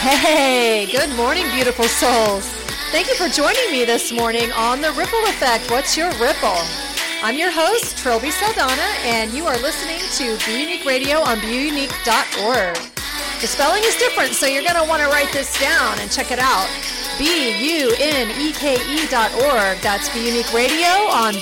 Hey, good morning, beautiful souls. Thank you for joining me this morning on The Ripple Effect. What's your ripple? I'm your host, Trilby Saldana, and you are listening to Be Unique Radio on BeUnique.org. The spelling is different, so you're going to want to write this down and check it out. BUNEKE.org. That's Be Unique Radio on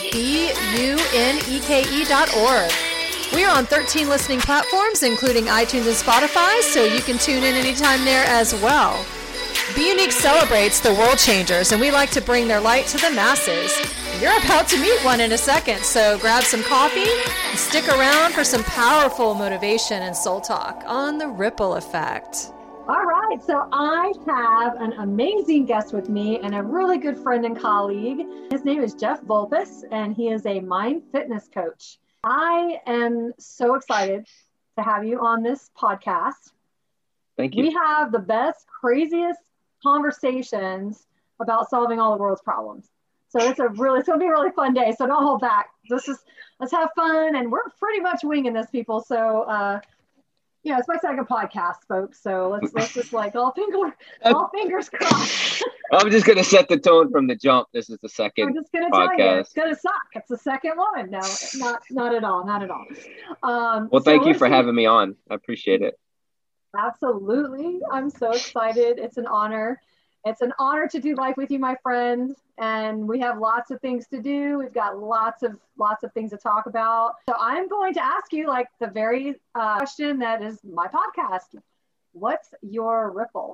BUNEKE.org. We are on 13 listening platforms, including iTunes and Spotify, so you can tune in anytime there as well. Be Unique celebrates the world changers, and we like to bring their light to the masses. You're about to meet one in a second, so grab some coffee and stick around for some powerful motivation and soul talk on The Ripple Effect. All right, so I have an amazing guest with me and a really good friend and colleague. His name is Jeff Vulpes, and he is a mind fitness coach. I am so excited to have you on this podcast. Thank you. We have the best, craziest conversations about solving all the world's problems. So it's going to be a really fun day. So don't hold back. Let's have fun. And we're pretty much winging this, people. So, it's my second podcast, folks. So let's just like all fingers crossed. I'm just going to set the tone from the jump. This is the second I'm just going to podcast. tell you, it's going to suck. It's the second one. No, not at all. Not at all. Well, thank you for having me on. I appreciate it. Absolutely. I'm so excited. It's an honor. It's an honor to do life with you, my friend. And we have lots of things to do. We've got lots of things to talk about. So I'm going to ask you like the very question that is my podcast. What's your ripple?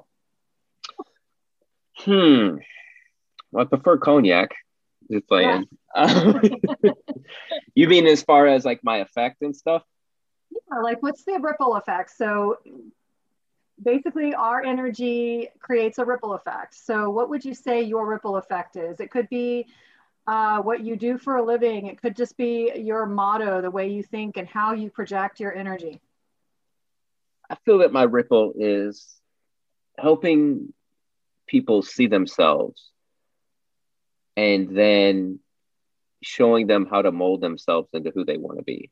Well, I prefer cognac. Just playing. Yeah. You mean as far as like my effect and stuff? Yeah, like what's the ripple effect? So basically our energy creates a ripple effect. So what would you say your ripple effect is? It could be what you do for a living. It could just be your motto, the way you think and how you project your energy. I feel that my ripple is helping people see themselves and then showing them how to mold themselves into who they want to be.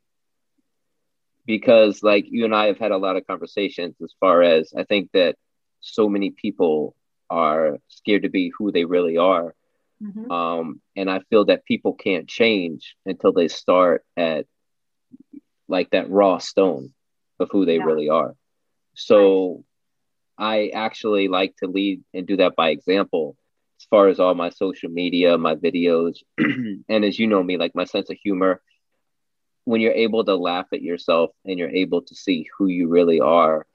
Because like you and I have had a lot of conversations as far as I think that so many people are scared to be who they really are. Mm-hmm. And I feel that people can't change until they start at like that raw stone of who they really are. So I actually like to lead and do that by example as far as all my social media, my videos. And as you know me, like my sense of humor, when you're able to laugh at yourself and you're able to see who you really are,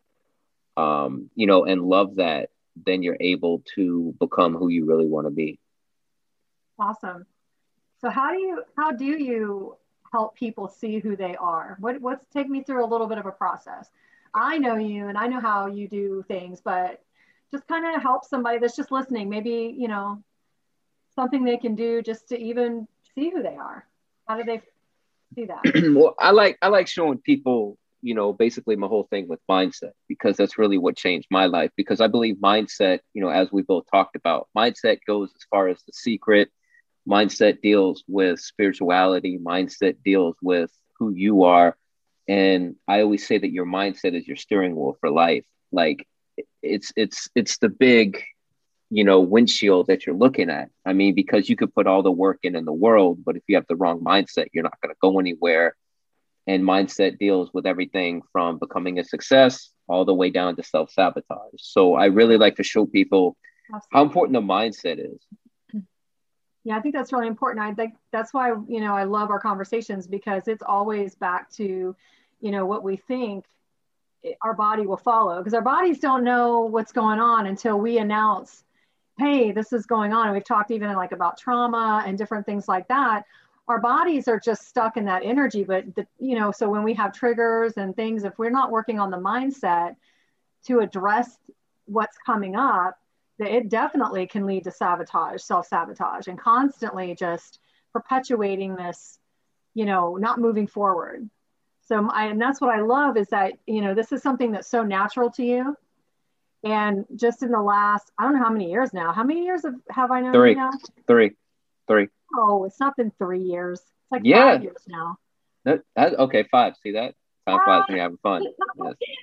and love that, then you're able to become who you really want to be. Awesome. So how do you help people see who they are? What's take me through a little bit of a process. I know you and I know how you do things, but just kind of help somebody that's just listening, maybe, something they can do just to even see who they are. How do they see that? Well, I like showing people, basically my whole thing with mindset, because that's really what changed my life. Because I believe mindset, as we both talked about, mindset goes as far as The Secret. Mindset deals with spirituality. Mindset deals with who you are. And I always say that your mindset is your steering wheel for life. Like it's the big, windshield that you're looking at. I mean, because you could put all the work in the world, but if you have the wrong mindset, you're not going to go anywhere. And mindset deals with everything from becoming a success all the way down to self-sabotage. So I really like to show people how important the mindset is. Yeah, I think that's really important. I think that's why, I love our conversations, because it's always back to, what we think our body will follow, because our bodies don't know what's going on until we announce, hey, this is going on. And we've talked even like about trauma and different things like that. Our bodies are just stuck in that energy. But, so when we have triggers and things, if we're not working on the mindset to address what's coming up, it definitely can lead to sabotage, self-sabotage, and constantly just perpetuating this, not moving forward. So, and that's what I love is that, this is something that's so natural to you. And just in the last, I don't know how many years now. How many years have I known you now? Three. Oh, it's not been 3 years. It's like 5 years now. Okay, 5. See that? Time flies when you're having fun. Yes.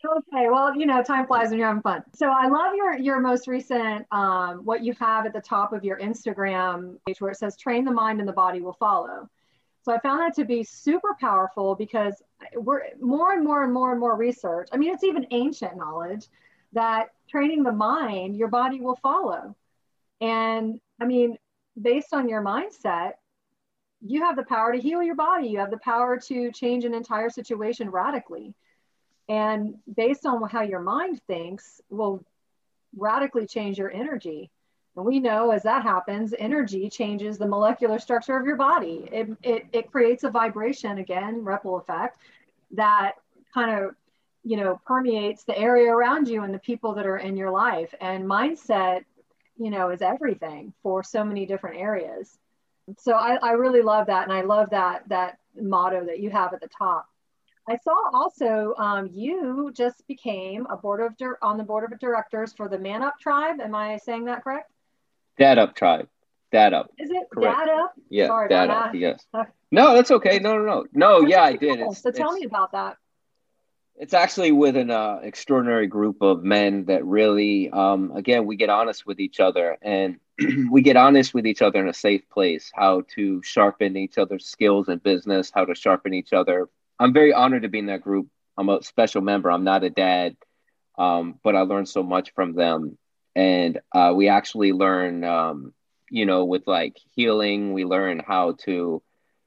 Okay, well, time flies when you're having fun. So I love your most recent what you have at the top of your Instagram page where it says train the mind and the body will follow. So I found that to be super powerful because we're more and more and more and more research. I mean, it's even ancient knowledge that training the mind, your body will follow. And I mean, based on your mindset, you have the power to heal your body. You have the power to change an entire situation radically. And based on how your mind thinks will radically change your energy. And we know as that happens, energy changes the molecular structure of your body. It creates a vibration, again, ripple effect, that kind of, permeates the area around you and the people that are in your life. And mindset, is everything for so many different areas. So I really love that. And I love that motto that you have at the top. I saw also you just became on the board of directors for the Man Up Tribe. Am I saying that correct? Dad Up Tribe. Dad Up. Is it correct? Dad Up? Yeah, Sorry Dad about Up. that. Yes. No, that's okay. No. Yeah, I did. Cool. So tell me about that. It's actually with an extraordinary group of men that really, again, we get honest with each other, and we get honest with each other in a safe place, how to sharpen each other's skills in business, how to sharpen each other. I'm very honored to be in that group. I'm a special member. I'm not a dad, but I learned so much from them. And we actually learn, with like healing, we learn how to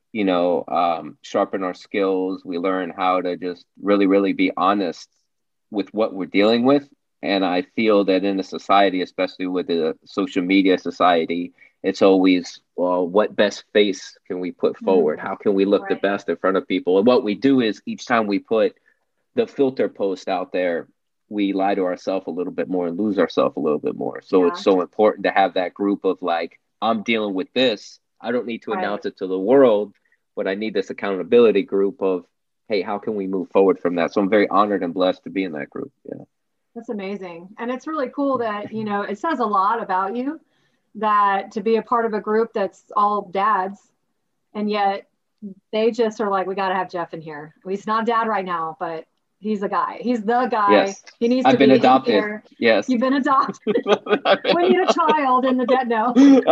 sharpen our skills. We learn how to just really, really be honest with what we're dealing with. And I feel that in a society, especially with the social media society, it's always, well, what best face can we put forward? How can we look the best in front of people? And what we do is each time we put the filter post out there, we lie to ourselves a little bit more and lose ourselves a little bit more. So it's so important to have that group of like, I'm dealing with this. I don't need to announce it to the world, but I need this accountability group of, hey, how can we move forward from that? So I'm very honored and blessed to be in that group. Yeah. That's amazing. And it's really cool that, it says a lot about you that to be a part of a group that's all dads, and yet they just are like, we got to have Jeff in here. He's not dad right now, but he's a guy. He's the guy. Yes. He needs I've to been be adopted. Here. Yes. You've been adopted. We need a child in the dead now.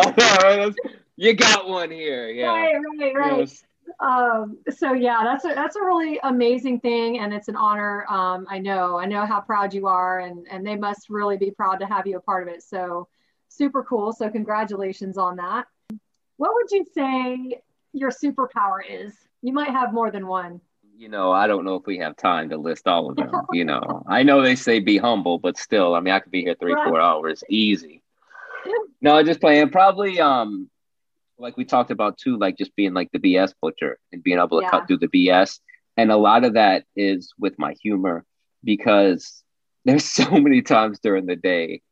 You got one here. Yeah. Right. Yes. So yeah, that's a really amazing thing, and it's an honor. I know how proud you are, and they must really be proud to have you a part of it. So super cool. So congratulations on that. What would you say your superpower is? You might have more than one. I don't know if we have time to list all of them. I know they say be humble, but still, I mean, I could be here 3-4 hours easy. No, just playing. Probably, like we talked about too, like just being like the BS butcher and being able to cut through the BS. And a lot of that is with my humor, because there's so many times during the day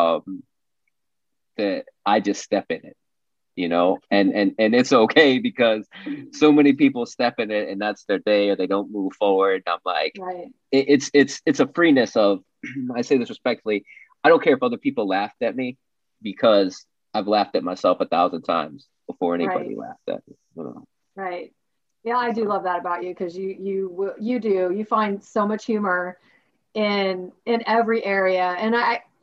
that I just step in it. And it's okay because so many people step in it and that's their day, or they don't move forward. I'm like, it's a freeness of, I say this respectfully, I don't care if other people laughed at me, because I've laughed at myself 1,000 times before anybody laughed at me. Right. Yeah, I do love that about you, because you find so much humor in every area, and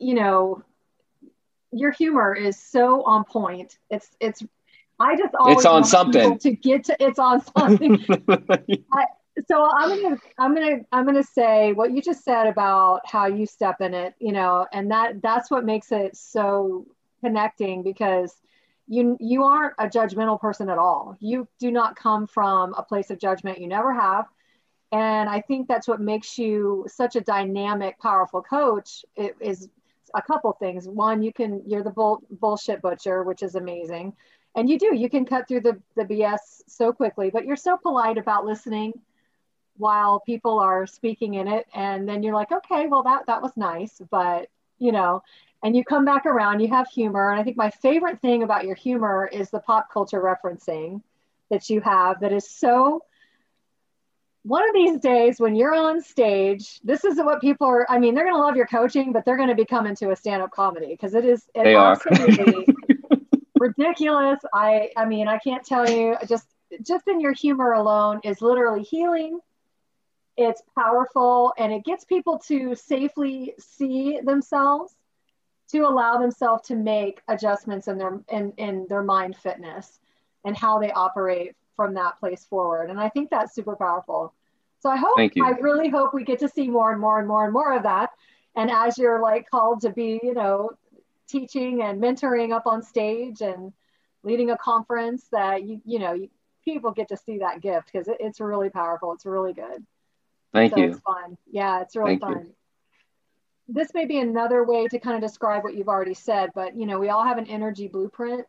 your humor is so on point. I just always it's on something to get to. It's on something. So I'm gonna say what you just said about how you step in it, and that's what makes it so connecting, because you aren't a judgmental person at all. You do not come from a place of judgment. You never have. And I think that's what makes you such a dynamic, powerful coach. It is a couple things. One, you're the bullshit butcher, which is amazing. And you can cut through the BS so quickly, but you're so polite about listening while people are speaking in it. And then you're like, okay, well, that was nice, but and you come back around, you have humor. And I think my favorite thing about your humor is the pop culture referencing that you have, that is so, one of these days when you're on stage, this is what people are, I mean, they're going to love your coaching, but they're going to be coming to a stand-up comedy, because it's absolutely ridiculous. I mean, I can't tell you, just in your humor alone is literally healing. it's powerful, and it gets people to safely see themselves, to allow themselves to make adjustments in their mind fitness and how they operate from that place forward. And I think that's super powerful. So Thank I you. really hope we get to see more and more and more and more of that. And as you're like called to be, teaching and mentoring up on stage and leading a conference, that people get to see that gift, because it's really powerful. It's really good. Thank So it's you. fun. Yeah, it's really Thank you. fun. This may be another way to kind of describe what you've already said, but we all have an energy blueprint,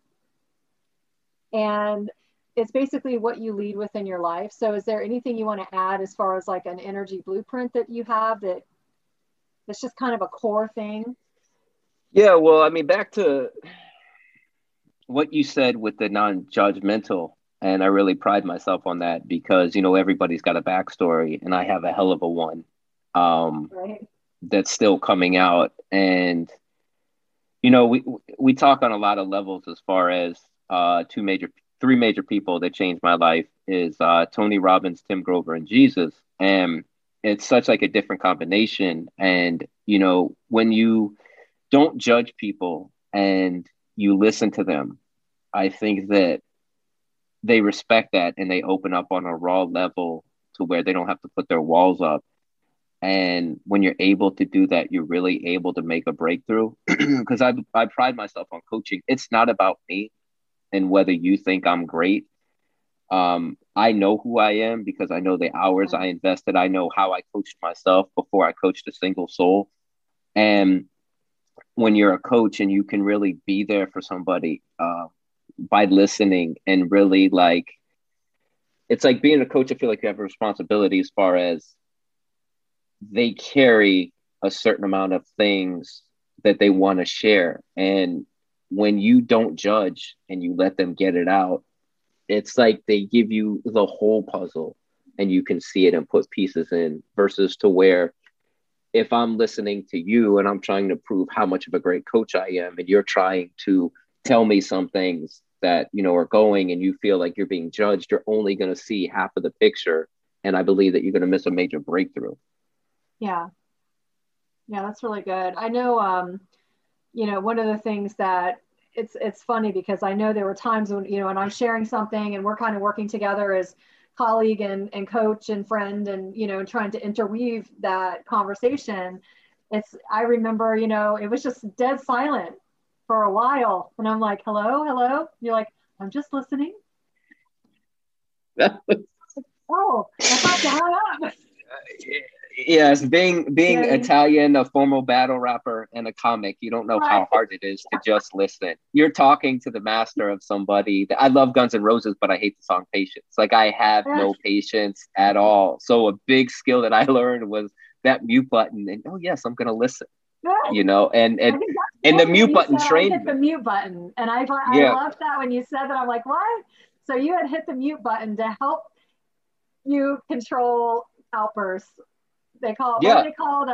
and it's basically what you lead with in your life. So is there anything you want to add as far as like an energy blueprint that you have that's just kind of a core thing? Yeah, well, I mean, back to what you said with the non-judgmental, and I really pride myself on that because everybody's got a backstory, and I have a hell of a one, Right. that's still coming out. And we talk on a lot of levels as far as three major people that changed my life is Tony Robbins, Tim Grover, and Jesus. And it's such like a different combination. And when you don't judge people and you listen to them, I think that they respect that, and they open up on a raw level to where they don't have to put their walls up. And when you're able to do that, you're really able to make a breakthrough. Because I pride myself on coaching. It's not about me and whether you think I'm great. I know who I am because I know the hours I invested. I know how I coached myself before I coached a single soul. And when you're a coach and you can really be there for somebody by listening and really it's like being a coach. I feel like you have a responsibility as far as they carry a certain amount of things that they want to share. And when you don't judge and you let them get it out, it's like they give you the whole puzzle and you can see it and put pieces in, versus to where if I'm listening to you and I'm trying to prove how much of a great coach I am, and you're trying to tell me some things that, are going, and you feel like you're being judged, you're only going to see half of the picture. And I believe that you're going to miss a major breakthrough. Yeah. Yeah, that's really good. I know, one of the things that it's funny, because I know there were times when, when I'm sharing something and we're kind of working together as colleague and coach and friend, and, trying to interweave that conversation. I remember, it was just dead silent for a while. And I'm like, hello, hello. You're like, I'm just listening. Oh, I thought you hung up. Yes, being Yeah. Italian, a formal battle rapper, and a comic, you don't know how hard it is to just listen. You're talking to the master of somebody. I love Guns N' Roses, but I hate the song Patience. Like, I have no patience at all. So a big skill that I learned was that mute button. And oh yes, I'm gonna listen. And the mute button trained me. I hit the mute button, and I loved that when you said that. I'm like, what? So you had hit the mute button to help you control outbursts. They call it, what are they called?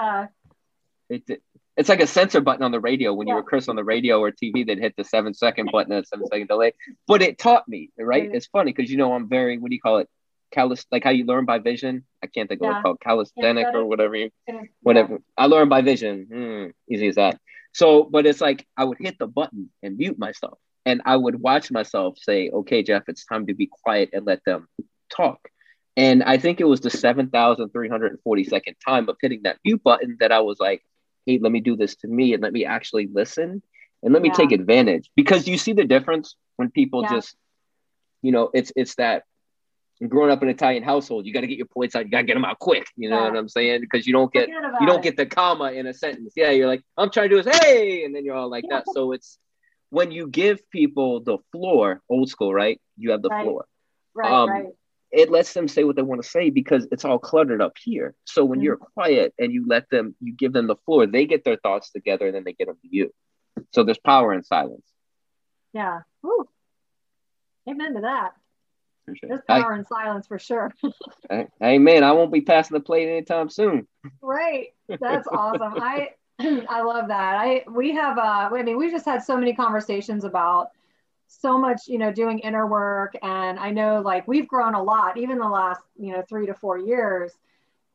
It's like a censor button on the radio. When you were Chris on the radio or TV, they'd hit the 7-second button and 7-second delay. But it taught me, right? It's funny because I'm very, what do you call it? Like how you learn by vision. I can't think of what it's called, calisthenic or whatever. I learned by vision. Easy as that. So, but it's like I would hit the button and mute myself, and I would watch myself say, "Okay, Jeff, it's time to be quiet and let them talk." And I think it was the 7,342nd time of hitting that mute button that I was like, hey, let me do this to me, and let me actually listen, and let me take advantage. Because you see the difference when people just, it's that growing up in an Italian household, you got to get your points out. You got to get them out quick. You know what I'm saying? Because you don't get the comma in a sentence. Yeah. You're like, I'm trying to do this. Hey. And then you're all like that. So it's when you give people the floor, old school, right? You have the floor. Right. It lets them say what they want to say because it's all cluttered up here. So when you're quiet and you give them the floor, they get their thoughts together and then they get them to you. So there's power in silence. Yeah. Woo. Amen to that. Sure. There's power in silence for sure. Hey man, I won't be passing the plate anytime soon. Right. That's awesome. I love that. We just had so many conversations about so much, doing inner work. And I know like we've grown a lot, even the last, 3 to 4 years.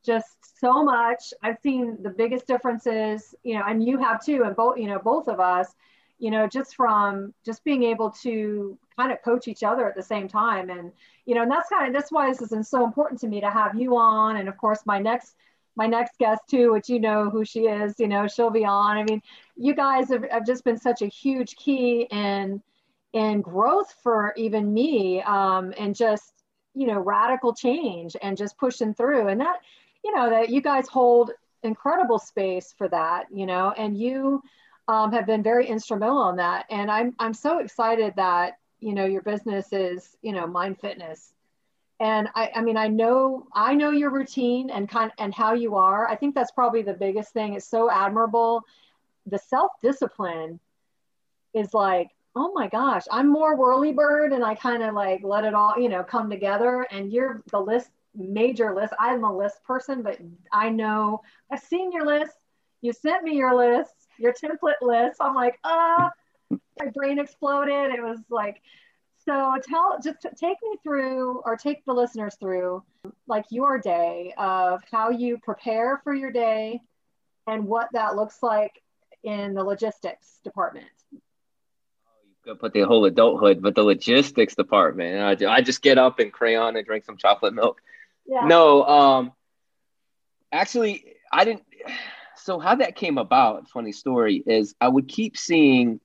just so much. I've seen the biggest differences, and you have too, and both of us, just from just being able to kind of coach each other at the same time. And, and that's why this is so important to me to have you on. And of course, my next guest too, which who she is, she'll be on. I mean, you guys have just been such a huge key in growth for even me, and just, radical change and just pushing through. And that, that you guys hold incredible space for that, and you have been very instrumental in that. And I'm so excited that, your business is, Mind Fitness. And I mean, I know your routine and how you are. I think that's probably the biggest thing. It's so admirable. The self-discipline is like, oh my gosh, I'm more whirly bird, and I kind of like let it all, come together. And you're the major list. I'm a list person, but I know I've seen your list. You sent me your list, your template list. I'm like, my brain exploded. It was like, so just take me through, or take the listeners through, like your day of how you prepare for your day and what that looks like in the logistics department. Could put the whole adulthood, but the logistics department. I just get up and crayon and drink some chocolate milk. Yeah. No, actually, I didn't. So how that came about, funny story, is I would keep seeing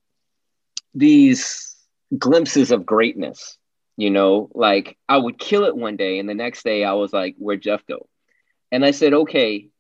these glimpses of greatness, like I would kill it one day and the next day I was like, where'd Jeff go? And I said, okay,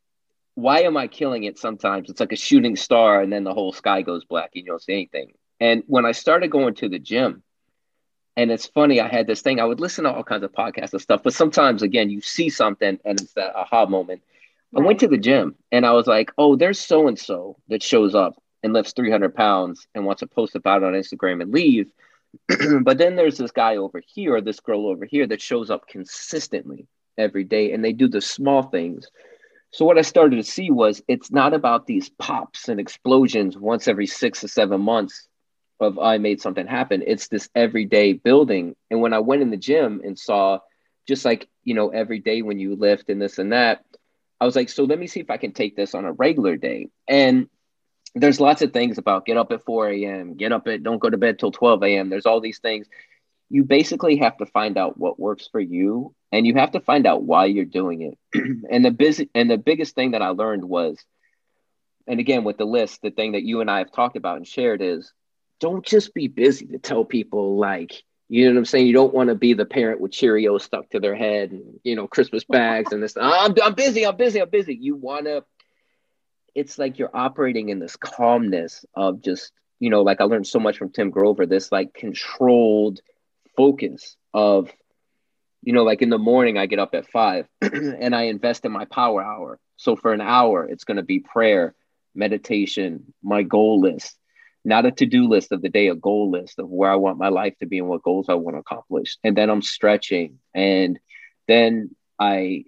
why am I killing it sometimes? It's like a shooting star and then the whole sky goes black and you don't see anything. And when I started going to the gym, and it's funny, I had this thing, I would listen to all kinds of podcasts and stuff, but sometimes, again, you see something and it's that aha moment. Right. I went to the gym and I was like, oh, there's so-and-so that shows up and lifts 300 pounds and wants to post about it on Instagram and leave. But then there's this guy over here, or this girl over here that shows up consistently every day, and they do the small things. So what I started to see was it's not about these pops and explosions once every 6 or 7 months of I made something happen. It's this everyday building. And when I went in the gym and saw just like, every day when you lift and this and that, I was like, so let me see if I can take this on a regular day. And there's lots of things about get up at 4 a.m., don't go to bed till 12 a.m. There's all these things. You basically have to find out what works for you, and you have to find out why you're doing it. And the biggest thing that I learned was, and again, with the list, the thing that you and I have talked about and shared is, don't just be busy to tell people, like, you know what I'm saying? You don't want to be the parent with Cheerios stuck to their head and, Christmas bags and this. I'm busy. You want to, it's like you're operating in this calmness of just, like I learned so much from Tim Grover, this like controlled focus of, like in the morning, I get up at 5 and I invest in my power hour. So for an hour, it's going to be prayer, meditation, my goal list. Not a to-do list of the day, a goal list of where I want my life to be and what goals I want to accomplish. And then I'm stretching. And then I'm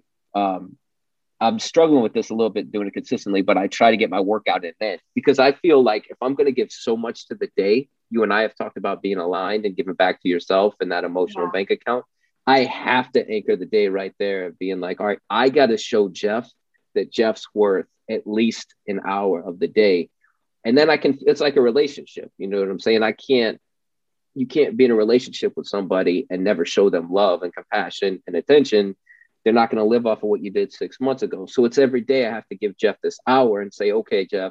struggling with this a little bit, doing it consistently, but I try to get my workout in then, because I feel like if I'm going to give so much to the day, you and I have talked about being aligned and giving back to yourself and that emotional bank account. I have to anchor the day right there of being like, all right, I got to show Jeff that Jeff's worth at least an hour of the day. And then it's like a relationship. You know what I'm saying? You can't be in a relationship with somebody and never show them love and compassion and attention. They're not going to live off of what you did 6 months ago. So it's every day I have to give Jeff this hour and say, okay, Jeff,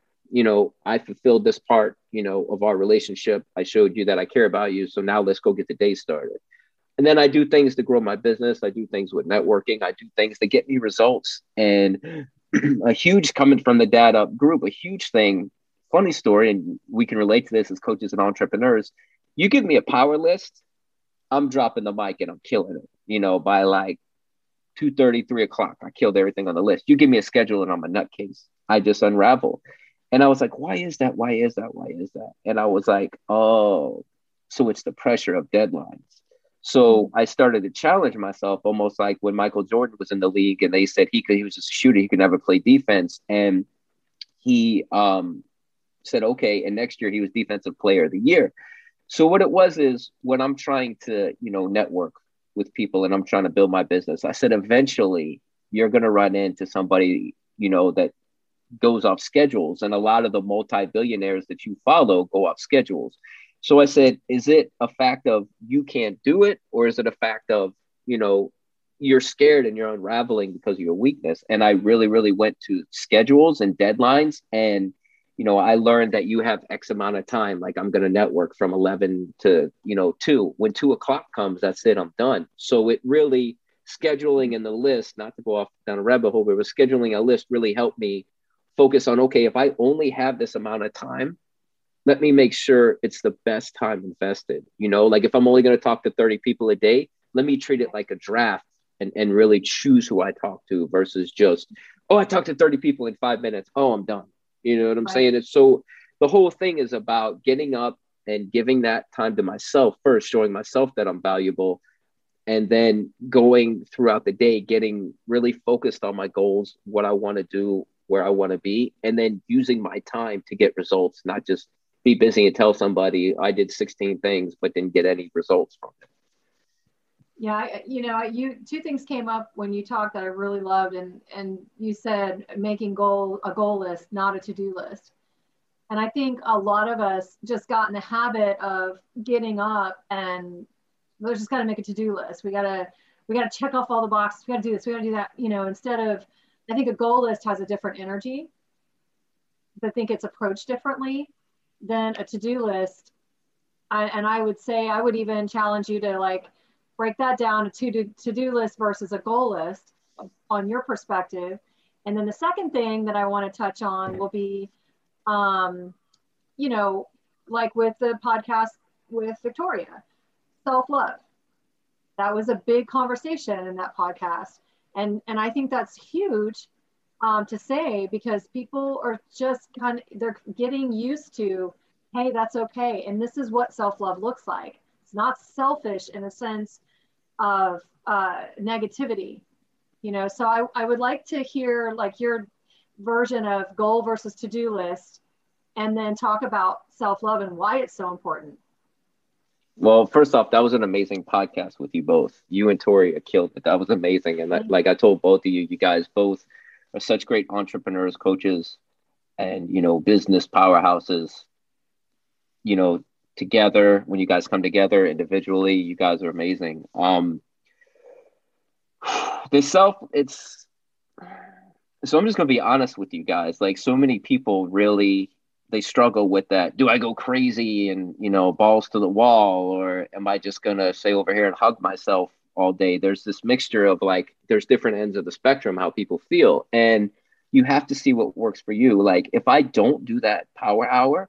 I fulfilled this part, of our relationship. I showed you that I care about you. So now let's go get the day started. And then I do things to grow my business. I do things with networking. I do things to get me results. And a huge, coming from the Dad Up group, a huge thing, funny story, and we can relate to this as coaches and entrepreneurs. You give me a power list, I'm dropping the mic and I'm killing it. By like 2:30, 3 o'clock, I killed everything on the list. You give me a schedule and I'm a nutcase. I just unravel. And I was like, why is that? Why is that? Why is that? And I was like, oh, so it's the pressure of deadlines. So I started to challenge myself, almost like when Michael Jordan was in the league and they said he was just a shooter, he could never play defense. And he said, okay, and next year he was defensive player of the year. So what it was is when I'm trying to, network with people and I'm trying to build my business, I said, eventually you're going to run into somebody, that goes off schedules. And a lot of the multi-billionaires that you follow go off schedules. So I said, is it a fact of you can't do it? Or is it a fact of, you're scared and you're unraveling because of your weakness? And I really, really went to schedules and deadlines. And, I learned that you have X amount of time. Like I'm going to network from 11 to, 2. When 2 o'clock comes, that's it. I'm done. So it really, scheduling in the list, not to go off down a rabbit hole, but scheduling a list really helped me focus on, okay, if I only have this amount of time, let me make sure it's the best time invested. Like if I'm only going to talk to 30 people a day, let me treat it like a draft and really choose who I talk to versus just, oh, I talked to 30 people in 5 minutes. Oh, I'm done. You know what I'm saying? It's so the whole thing is about getting up and giving that time to myself first, showing myself that I'm valuable, and then going throughout the day, getting really focused on my goals, what I want to do, where I want to be, and then using my time to get results, not just be busy and tell somebody I did 16 things, but didn't get any results from it. Yeah, two things came up when you talked that I really loved, and you said making a goal list, not a to-do list. And I think a lot of us just got in the habit of getting up and let's just gotta make a to-do list. We gotta check off all the boxes. We gotta do this. We gotta do that. Instead of, I think a goal list has a different energy. I think it's approached differently than a to-do list. I would say, I would even challenge you to like break that down to-do list versus a goal list on your perspective. And then the second thing that I want to touch on will be, like with the podcast with Victoria, self-love. That was a big conversation in that podcast. And I think that's huge to say, because people are just they're getting used to, hey, that's okay. And this is what self-love looks like. It's not selfish in a sense of negativity, so I would like to hear like your version of goal versus to-do list, and then talk about self-love and why it's so important. Well, first off, that was an amazing podcast with you both. You and Tori killed it. That was amazing. And like I told both of you, you guys both are such great entrepreneurs, coaches, and, business powerhouses, together. When you guys come together individually, you guys are amazing. So I'm just going to be honest with you guys. Like, so many people really, they struggle with that. Do I go crazy and, balls to the wall, or am I just going to stay over here and hug myself all day? There's this mixture of like, there's different ends of the spectrum, how people feel. And you have to see what works for you. Like, if I don't do that power hour,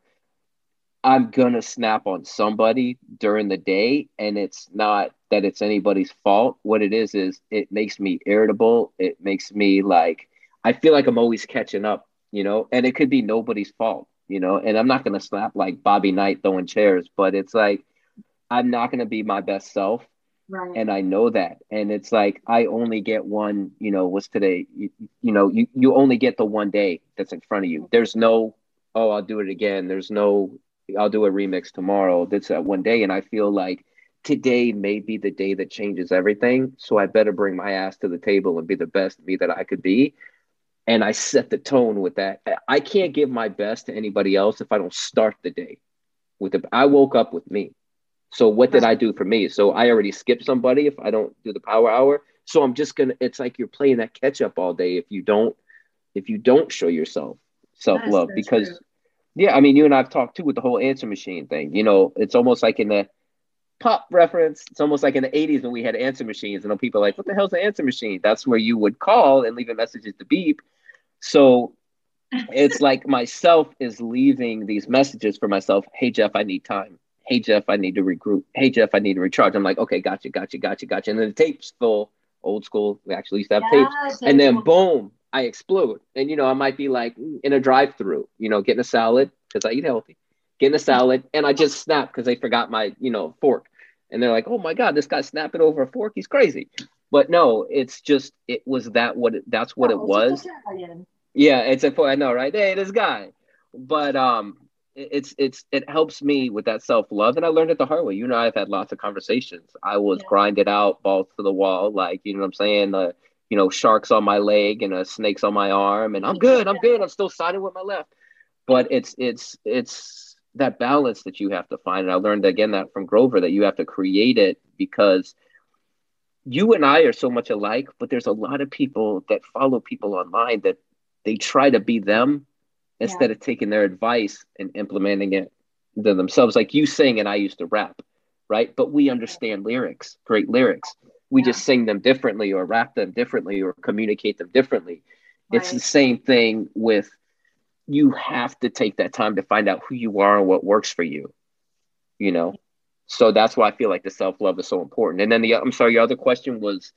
I'm going to snap on somebody during the day. And it's not that it's anybody's fault. What it is it makes me irritable. It makes me like, I feel like I'm always catching up, and it could be nobody's fault, and I'm not going to slap like Bobby Knight throwing chairs, but it's like, I'm not going to be my best self. Right. And I know that. And it's like, I only get one, what's today? You only get the one day that's in front of you. There's no, oh, I'll do it again. There's no, I'll do a remix tomorrow. That's that one day. And I feel like today may be the day that changes everything. So I better bring my ass to the table and be the best me that I could be. And I set the tone with that. I can't give my best to anybody else if I don't start the day with it. I woke up with me. So what did I do for me? So I already skipped somebody if I don't do the power hour. So I'm just going to, it's like you're playing that catch up all day if you don't show yourself self-love. Because true. Yeah, I mean, you and I've talked too with the whole answer machine thing. It's almost like in the pop reference, it's almost like in the 80s when we had answer machines, and people are like, what the hell's an answer machine? That's where you would call and leave a message at the beep. So it's like myself is leaving these messages for myself. Hey, Jeff, I need time. Hey, Jeff, I need to regroup. Hey, Jeff, I need to recharge. I'm like, okay, gotcha. And then the tape's full, old school. We actually used to have tapes. And then boom, I explode. And, I might be like in a drive-through, getting a salad because I eat healthy, getting a salad. And I just snap because they forgot my, fork. And they're like, oh my God, this guy's snapping over a fork. He's crazy. But no, it's just, that's what it was. Yeah, I know, right? Hey, this guy. But it helps me with that self-love. And I learned it the hard way. I've had lots of conversations. I was grinded out, balls to the wall, like, you know what I'm saying? sharks on my leg and a snake's on my arm, and I'm good. I'm still siding with my left. But it's that balance that you have to find. And I learned again that from Grover, that you have to create it, because you and I are so much alike, but there's a lot of people that follow people online that they try to be them instead of taking their advice and implementing it to themselves. Like you sing and I used to rap, right? But we understand lyrics, great lyrics. We just sing them differently or rap them differently or communicate them differently. Right. It's the same thing with, you have to take that time to find out who you are and what works for you, So that's why I feel like the self-love is so important. And then your other question was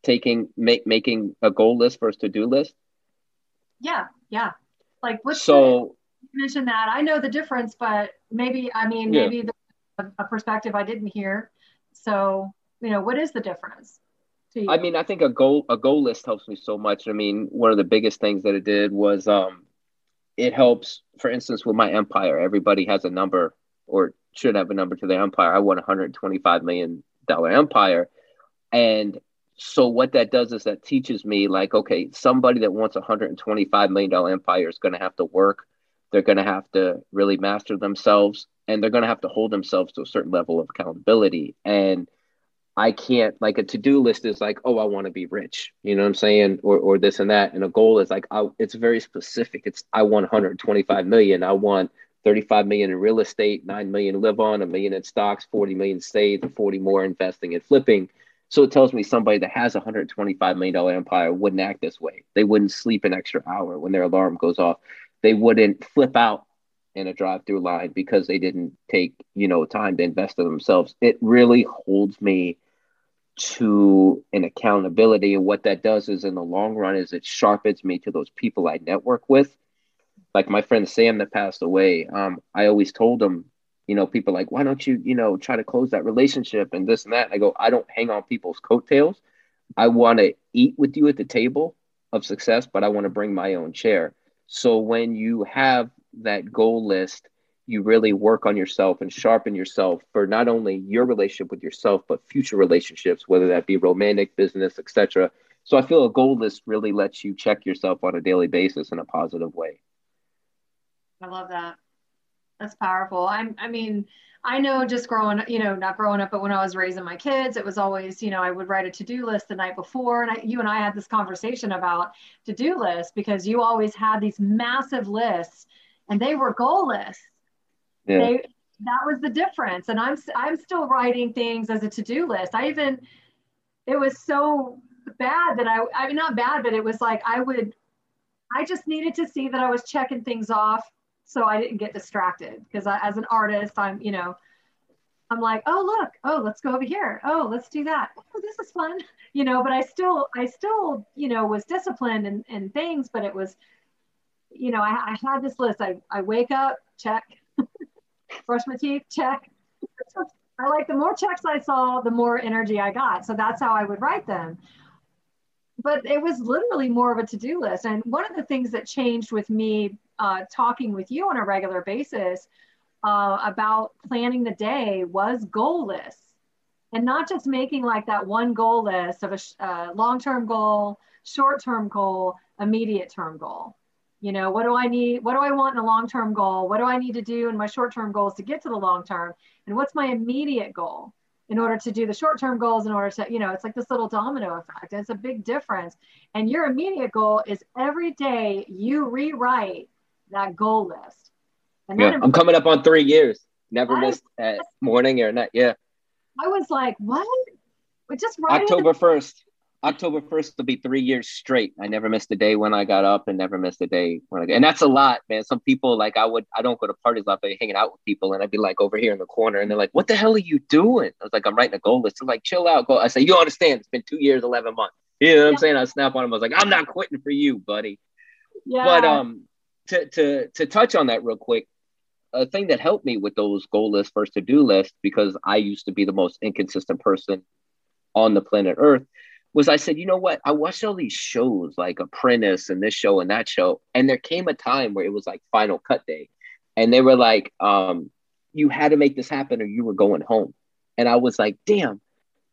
making a goal list versus to-do list. Yeah. Like you mentioned that. I know the difference, but maybe there's a perspective I didn't hear. So, what is the difference to you? I think a goal list helps me so much. One of the biggest things that it did was it helps, for instance, with my empire. Everybody has a number, or should have a number to their empire. I want $125 million empire. And so what that does is that teaches me, like, okay, somebody that wants $125 million empire is going to have to work. They're going to have to really master themselves, and they're going to have to hold themselves to a certain level of accountability. And I can't, like, a to-do list is like, oh, I want to be rich, you know what I'm saying? Or this and that. And a goal is like, it's very specific. I want 125 million. I want 35 million in real estate, 9 million to live on, 1 million in stocks, 40 million saved, and 40 more investing and flipping. So it tells me somebody that has $125 million empire wouldn't act this way. They wouldn't sleep an extra hour when their alarm goes off. They wouldn't flip out in a drive-through line because they didn't take, time to invest in themselves. It really holds me to an accountability. And what that does is, in the long run, is it sharpens me to those people I network with. Like my friend Sam that passed away, I always told him, people like, why don't you, try to close that relationship and this and that. And I go, I don't hang on people's coattails. I want to eat with you at the table of success, but I want to bring my own chair. So when you have that goal list, you really work on yourself and sharpen yourself for not only your relationship with yourself, but future relationships, whether that be romantic, business, etc. So I feel a goal list really lets you check yourself on a daily basis in a positive way. I love that. That's powerful. I know just growing, not growing up, but when I was raising my kids, it was always, I would write a to-do list the night before. And you and I had this conversation about to-do lists, because you always had these massive lists and they were goal lists. Yeah. That was the difference. And I'm still writing things as a to-do list. It was so bad that not bad, but it was like, I just needed to see that I was checking things off so I didn't get distracted. Because as an artist, I'm like, oh, look, oh, let's go over here. Oh, let's do that. Oh, this is fun. But I still, was disciplined and things, but it was, I had this list. I wake up, check. Brush my teeth, check. I like, the more checks I saw, the more energy I got. So that's how I would write them. But it was literally more of a to-do list. And one of the things that changed with me talking with you on a regular basis about planning the day was goal lists. And not just making like that one goal list of a long-term goal, short-term goal, immediate-term goal. What do I need? What do I want in a long-term goal? What do I need to do in my short-term goals to get to the long-term? And what's my immediate goal in order to do the short-term goals, in order to, it's like this little domino effect. It's a big difference. And your immediate goal is every day you rewrite that goal list. And I'm coming up on 3 years. Never missed at morning or night. Yeah. I was like, what? We just October 1st. October 1st will be 3 years straight. I never missed a day when I got up, and never missed a day when and that's a lot, man. Some people, like, I don't go to parties a lot, but hanging out with people, and I'd be like over here in the corner, and they're like, what the hell are you doing? I was like, I'm writing a goal list. They're like, chill out. Go. I say, you don't understand. It's been 2 years, 11 months. You know what I'm saying? I snap on him. I was like, I'm not quitting for you, buddy. Yeah. But to touch on that real quick, a thing that helped me with those goal lists versus to-do lists, because I used to be the most inconsistent person on the planet Earth, was I said, you know what? I watched all these shows like Apprentice and this show and that show. And there came a time where it was like Final Cut Day. And they were like, you had to make this happen or you were going home. And I was like, damn,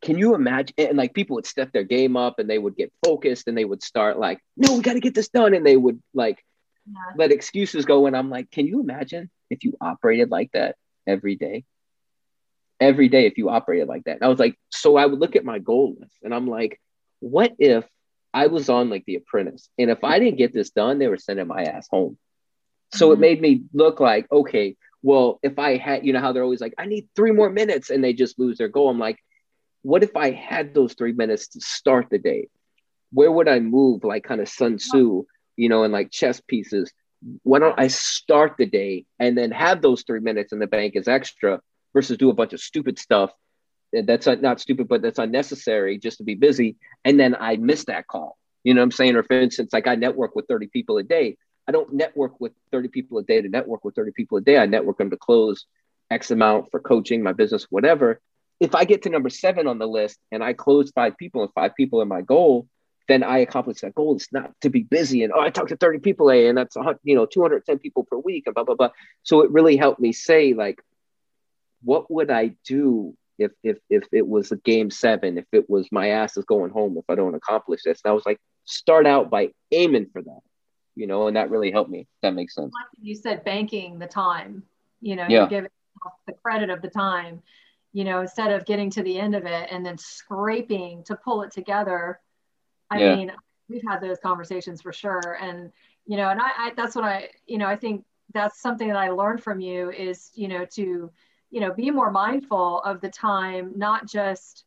can you imagine? And like people would step their game up and they would get focused and they would start like, no, we got to get this done. And they would like let excuses go. And I'm like, can you imagine if you operated like that every day? Every day, if you operated like that. And I was like, so I would look at my goal list and I'm like, what if I was on like The Apprentice? And if I didn't get this done, they were sending my ass home. So it made me look like, okay, well, if I had, you know, how they're always like, I need 3 more minutes and they just lose their goal. I'm like, what if I had those 3 minutes to start the day? Where would I move? Like kind of Sun Tzu, you know, and like chess pieces. Why don't I start the day and then have those 3 minutes in the bank as extra versus do a bunch of stupid stuff that's not stupid, but that's unnecessary just to be busy. And then I miss that call. You know what I'm saying? Or for instance, like I network with 30 people a day. I don't network with 30 people a day to network with 30 people a day. I network them to close X amount for coaching, my business, whatever. If I get to number 7 on the list and I close 5 people and 5 people are my goal, then I accomplish that goal. It's not to be busy and, I talked to 30 people a day and that's, 210 people per week and blah, blah, blah. So it really helped me say like, what would I do if it was a game 7, if it was my ass is going home, if I don't accomplish this? And I was like, start out by aiming for that, and that really helped me. That makes sense. You said banking the time, Yeah. You're giving the credit of the time, instead of getting to the end of it and then scraping to pull it together. I mean, we've had those conversations for sure. And, and I that's what I think that's something that I learned from you is, to, be more mindful of the time, not just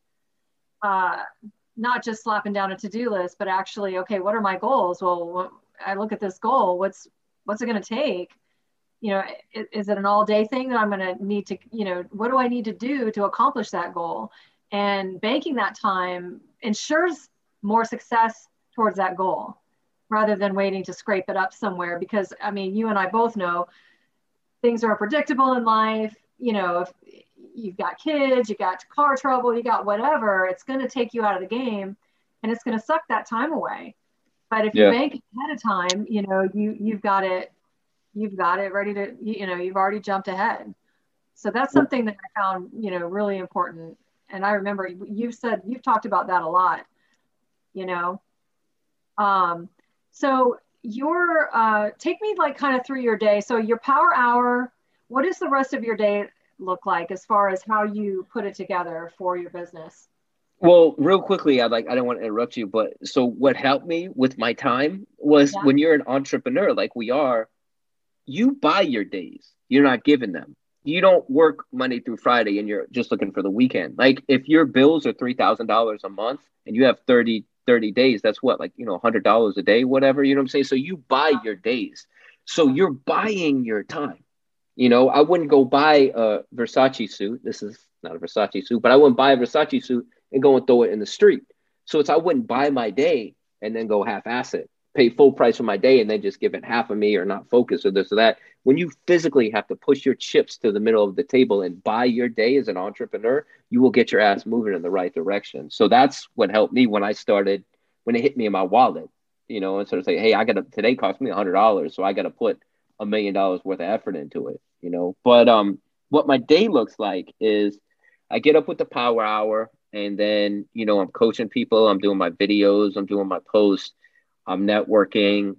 slapping down a to-do list, but actually, okay, what are my goals? Well, I look at this goal, what's it going to take? Is it an all-day thing that I'm going to need to, what do I need to do to accomplish that goal? And banking that time ensures more success towards that goal rather than waiting to scrape it up somewhere. Because, I mean, you and I both know things are unpredictable in life. If you've got kids, you got car trouble, you got whatever, it's going to take you out of the game and it's going to suck that time away. But if you bank ahead of time, you've got it ready to, you've already jumped ahead. So that's something that I found, really important. And I remember you've talked about that a lot, so take me like kind of through your day. So your power hour, what does the rest of your day look like as far as how you put it together for your business? Well, real quickly, I don't want to interrupt you, but so what helped me with my time was when you're an entrepreneur, like we are, you buy your days. You're not giving them. You don't work Monday through Friday and you're just looking for the weekend. Like if your bills are $3,000 a month and you have 30 days, that's what, like, $100 a day, whatever, you know what I'm saying? So you buy your days. So you're buying your time. I wouldn't go buy a Versace suit. This is not a Versace suit, but I wouldn't buy a Versace suit and go and throw it in the street. So I wouldn't buy my day and then go half-ass it, pay full price for my day and then just give it half of me or not focus or this or that. When you physically have to push your chips to the middle of the table and buy your day as an entrepreneur, you will get your ass moving in the right direction. So that's what helped me when it hit me in my wallet, and sort of say, hey, today cost me $100. So I got to put $1 million worth of effort into it, But what my day looks like is I get up with the power hour and then, I'm coaching people. I'm doing my videos. I'm doing my posts. I'm networking.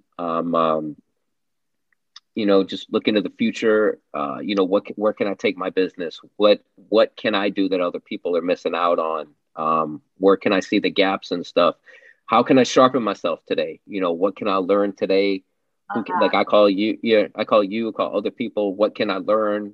Just looking to the future. Where can I take my business? What can I do that other people are missing out on? Where can I see the gaps and stuff? How can I sharpen myself today? What can I learn today? Like I call call other people. What can I learn?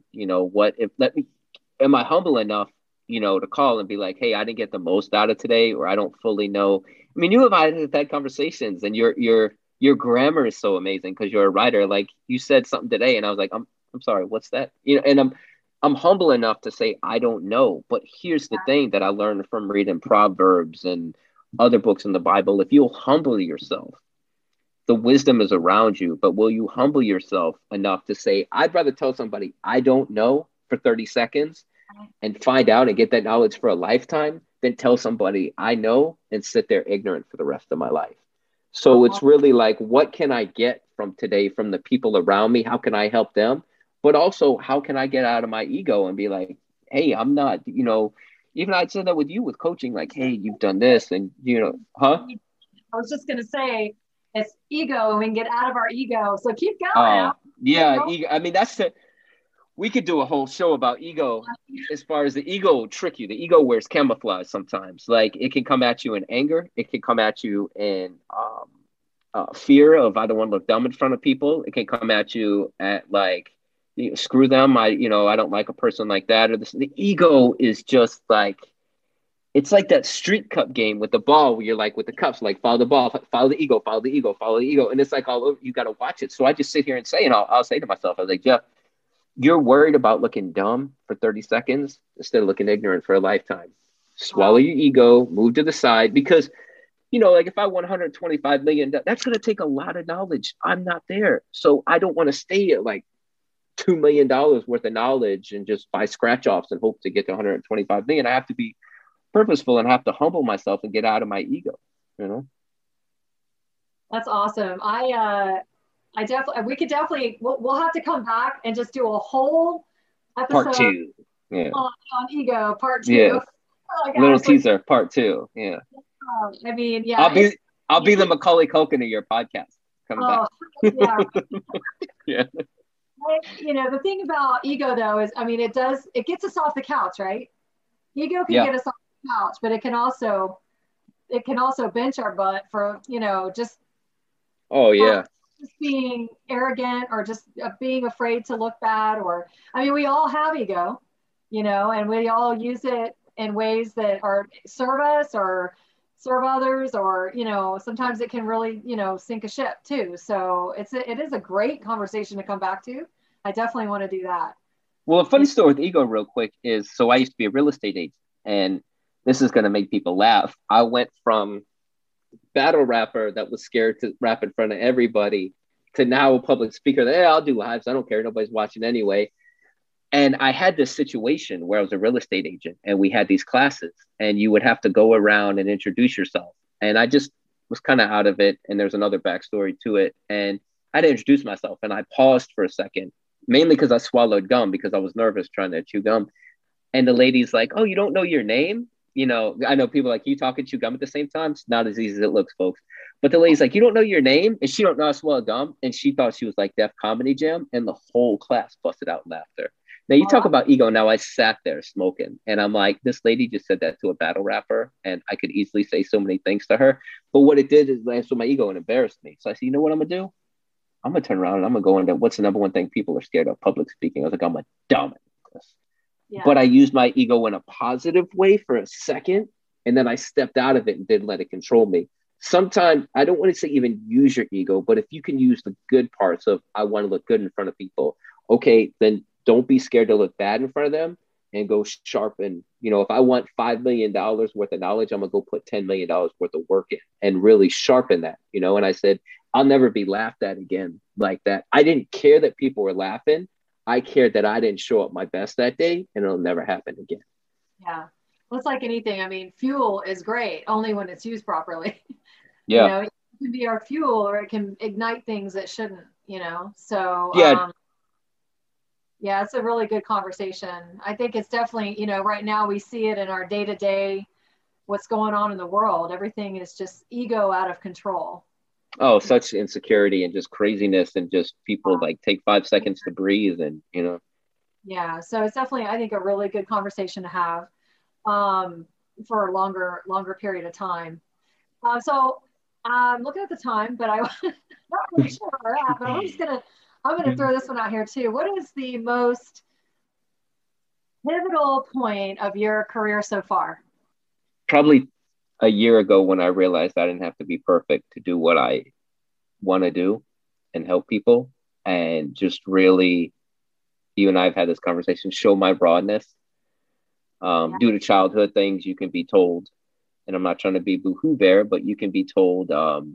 Am I humble enough, to call and be like, hey, I didn't get the most out of today, or I don't fully know. I mean, you and I have had conversations and your grammar is so amazing because you're a writer. Like you said something today and I was like, I'm sorry, what's that? And I'm humble enough to say, I don't know, but here's the thing that I learned from reading Proverbs and other books in the Bible. If you'll humble yourself, the wisdom is around you, but will you humble yourself enough to say, I'd rather tell somebody I don't know for 30 seconds and find out and get that knowledge for a lifetime than tell somebody I know and sit there ignorant for the rest of my life. So it's really like, what can I get from today from the people around me? How can I help them? But also, how can I get out of my ego and be like, hey, I'm not, Even I'd say that with you with coaching, like, hey, you've done this, and huh? I was just gonna say it's ego, and we can get out of our ego. So keep going. Yeah, ego. I mean, we could do a whole show about ego. As far as the ego will trick you, the ego wears camouflage sometimes. Like it can come at you in anger, it can come at you in fear of I don't want to look dumb in front of people. It can come at you at like screw them. I don't like a person like that. Or the ego is just like it's like that street cup game with the ball where you're like with the cups, like follow the ball, follow the ego, follow the ego, follow the ego, and it's like all over. You got to watch it. So I just sit here and say, and I'll say to myself, I was like, Jeff, you're worried about looking dumb for 30 seconds instead of looking ignorant for a lifetime. Swallow your ego, move to the side, because like if I won 125 million, that's going to take a lot of knowledge. I'm not there. So I don't want to stay at like $2 million worth of knowledge and just buy scratch offs and hope to get to 125 million. I have to be purposeful and have to humble myself and get out of my ego. That's awesome. I definitely, we could definitely, we'll have to come back and just do a whole episode part 2. Yeah. on ego, part 2. Yeah. Little teaser, part 2. Yeah. I mean, yeah. I'll be the Macaulay Culkin of your podcast. Coming back. Yeah. Yeah. The thing about ego though is, I mean, it gets us off the couch, right? Ego can get us off the couch, but it can also bench our butt for, just. Oh yeah. Just being arrogant or just being afraid to look bad, or I mean, we all have ego, and we all use it in ways that are serve us or serve others, or sometimes it can really sink a ship too. So it is a great conversation to come back to. I definitely want to do that. Well, a funny story with ego real quick is, so I used to be a real estate agent, and this is going to make people laugh. I went from battle rapper that was scared to rap in front of everybody to now a public speaker that, hey, I'll do lives. I don't care. Nobody's watching anyway. And I had this situation where I was a real estate agent and we had these classes and you would have to go around and introduce yourself. And I just was kind of out of it. And there's another backstory to it. And I had to introduce myself and I paused for a second, mainly because I swallowed gum because I was nervous trying to chew gum. And the lady's like, oh, you don't know your name? I know people like you talk and chew gum at the same time. It's not as easy as it looks, folks. But the lady's like, you don't know your name? And she don't know I swallow gum. And she thought she was like Def Comedy Jam. And the whole class busted out in laughter. Now you talk about ego. Now I sat there smoking and I'm like, this lady just said that to a battle rapper and I could easily say so many things to her. But what it did is land with my ego and embarrassed me. So I said, you know what I'm going to do? I'm going to turn around and I'm going to go into what's the number one thing people are scared of? Public speaking. I was like, I'm going to dominate this. Yeah. But I used my ego in a positive way for a second. And then I stepped out of it and didn't let it control me. Sometimes I don't want to say even use your ego, but if you can use the good parts of I want to look good in front of people, okay, then don't be scared to look bad in front of them and go sharpen. If I want $5 million worth of knowledge, I'm going to go put $10 million worth of work in and really sharpen that, And I said, I'll never be laughed at again like that. I didn't care that people were laughing. I cared that I didn't show up my best that day and it'll never happen again. Yeah. Well, it's like anything. I mean, fuel is great only when it's used properly. Yeah. It can be our fuel or it can ignite things that shouldn't, So, yeah. Yeah, it's a really good conversation. I think it's definitely, right now we see it in our day-to-day, what's going on in the world. Everything is just ego out of control. Oh, such insecurity and just craziness and just people like take 5 seconds to breathe and, Yeah, so it's definitely, I think, a really good conversation to have for a longer period of time. So I'm looking at the time, but I'm not really sure where we're at, but I'm going to throw this one out here too. What is the most pivotal point of your career so far? Probably a year ago when I realized I didn't have to be perfect to do what I want to do and help people, and just really, you and I have had this conversation, show my broadness. Due to childhood things, you can be told, and I'm not trying to be boohoo bear, but you can be told,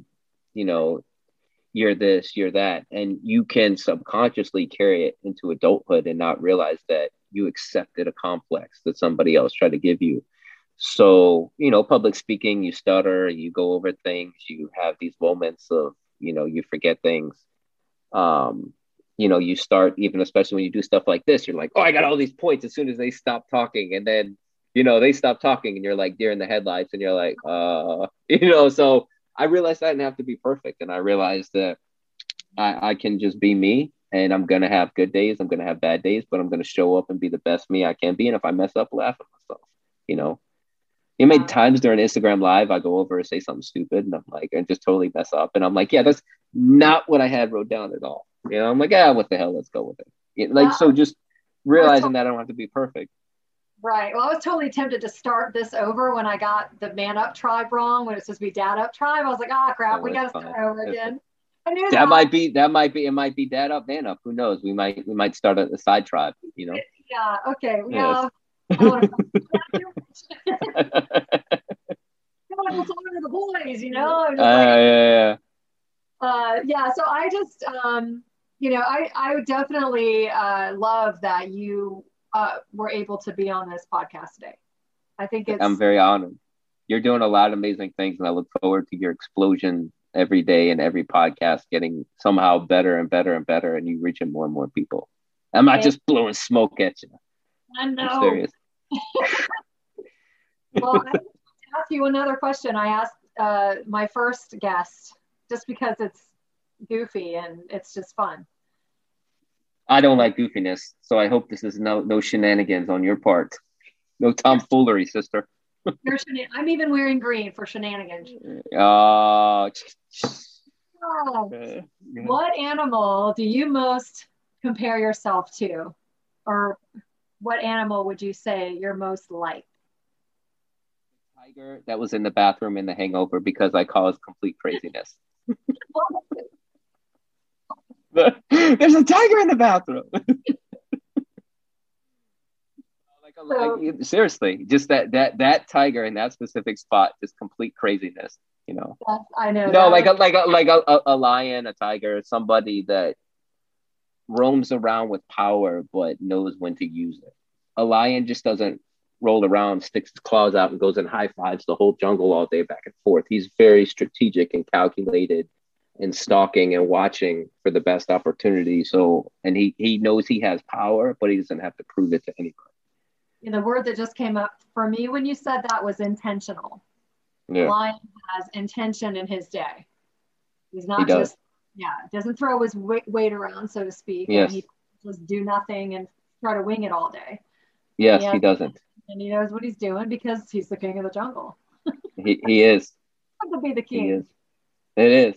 you're this, you're that, and you can subconsciously carry it into adulthood and not realize that you accepted a complex that somebody else tried to give you. So, public speaking, you stutter, you go over things, you have these moments of, you forget things. You start, even especially when you do stuff like this, you're like, oh, I got all these points as soon as they stop talking. And then they stop talking and you're like deer in the headlights and you're like, so I realized I didn't have to be perfect. And I realized that I can just be me, and I'm going to have good days. I'm going to have bad days, but I'm going to show up and be the best me I can be. And if I mess up, laugh at myself, You made times during Instagram Live, I go over and say something stupid and I'm like, and just totally mess up. And I'm like, yeah, that's not what I had wrote down at all. I'm like, what the hell? Let's go with it. So just realizing that I don't have to be perfect. Right. Well, I was totally tempted to start this over when I got the Man Up Tribe wrong, when it's supposed to be Dad Up Tribe. I was like, crap, we got to start over again. I knew that might be, it might be Dad Up, Man Up. Who knows? We might start a side tribe, Yeah. Okay. Yes. The boys, So I just, I would definitely love that you were able to be on this podcast today. I think I'm very honored. You're doing a lot of amazing things, and I look forward to your explosion every day and every podcast getting somehow better and better and better, and you reaching more and more people. I'm not just blowing smoke at you. I know. I'm serious. Well, I ask you another question. I asked my first guest just because it's goofy and it's just fun. I don't like goofiness, so I hope this is no shenanigans on your part. No tomfoolery, sister. I'm even wearing green for shenanigans. What animal do you most compare yourself to? Or what animal would you say you're most like? Tiger that was in the bathroom in The Hangover because I caused complete craziness. There's a tiger in the bathroom. Seriously, just that tiger in that specific spot, just complete craziness. Yes, I know. Like a lion, a tiger, somebody that roams around with power but knows when to use it. A lion just doesn't roll around, sticks his claws out, and goes and high fives the whole jungle all day back and forth. He's very strategic and calculated and stalking and watching for the best opportunity. So, and he knows he has power, but he doesn't have to prove it to anybody. The word that just came up for me when you said that was intentional. Yeah. The lion has intention in his day. He's not doesn't throw his weight around, so to speak. Yes. And he just do nothing and try to wing it all day. Yes, he doesn't. And he knows what he's doing because he's the king of the jungle. he is. To be the king. He is. It is.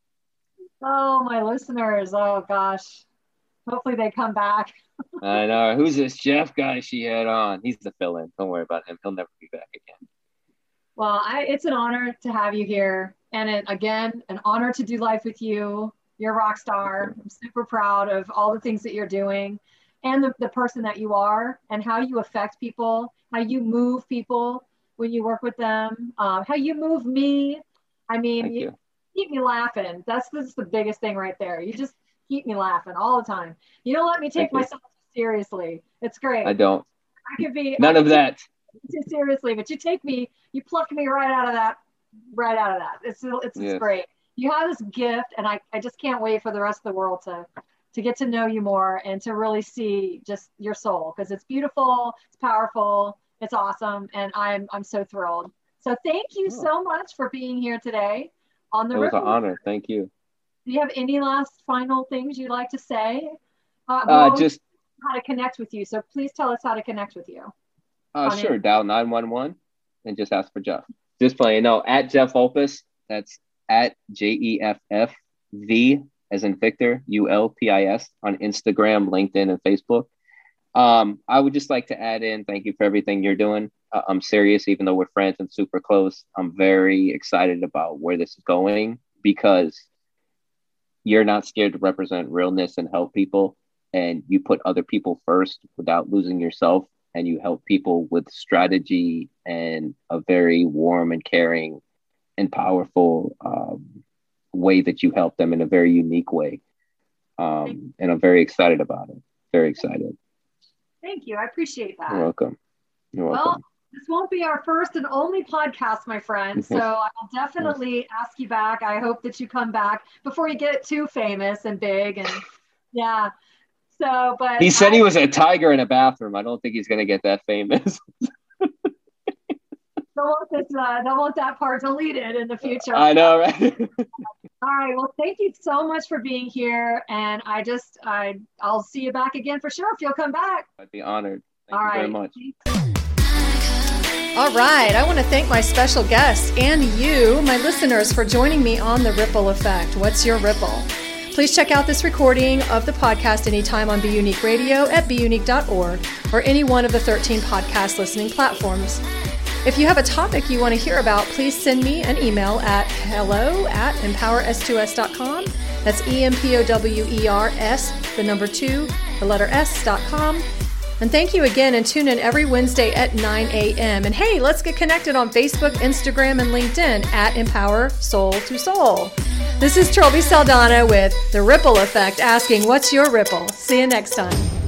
Oh, my listeners. Oh, gosh. Hopefully they come back. I know. Who's this Jeff guy she had on? He's the fill-in. Don't worry about him. He'll never be back again. Well, it's an honor to have you here. And again, an honor to do life with you. You're a rock star. I'm super proud of all the things that you're doing and the person that you are and how you affect people, how you move people when you work with them, how you move me. I mean, you keep me laughing. That's the biggest thing right there. You just keep me laughing all the time. You don't let me take myself seriously. It's great. I don't. I could be none of that too seriously, but you pluck me right out of that. It's great. You have this gift, and I just can't wait for the rest of the world to get to know you more and to really see just your soul, because it's beautiful, it's powerful, it's awesome, and I'm so thrilled. So thank you so much for being here today on the. It was an honor. Thank you. Do you have any last final things you'd like to say? Just how to connect with you. So please tell us how to connect with you. Sure. Dial 911 and just ask for Jeff. Just playing. No, at Jeff Opus. That's at JEFFV as in Victor, ULPIS on Instagram, LinkedIn, and Facebook. I would just like to add in, thank you for everything you're doing. I'm serious, even though we're friends and super close. I'm very excited about where this is going because you're not scared to represent realness and help people. And you put other people first without losing yourself. And you help people with strategy and a very warm and caring and powerful way that you help them in a very unique way. And I'm very excited about it. Very excited. Thank you. I appreciate that. You're welcome. Well, this won't be our first and only podcast, my friend. So I'll definitely ask you back. I hope that you come back before you get too famous and big. And yeah. So, but he said he was a tiger in a bathroom. I don't think he's going to get that famous. They'll want that part deleted in the future. I know, right? All right. Well, thank you so much for being here. And I'll see you back again for sure if you'll come back. I'd be honored. Thank you very much. All right. I want to thank my special guests and you, my listeners, for joining me on The Ripple Effect. What's your ripple? Please check out this recording of the podcast anytime on Be Unique Radio at beunique.org or any one of the 13 podcast listening platforms. If you have a topic you want to hear about, please send me an email at hello@empowerS2S.com. That's EMPOWERS, the number 2, the letter S.com. And thank you again, and tune in every Wednesday at 9 a.m. And hey, let's get connected on Facebook, Instagram, and LinkedIn at Empower Soul to Soul. This is Trilby Saldana with The Ripple Effect asking, what's your ripple? See you next time.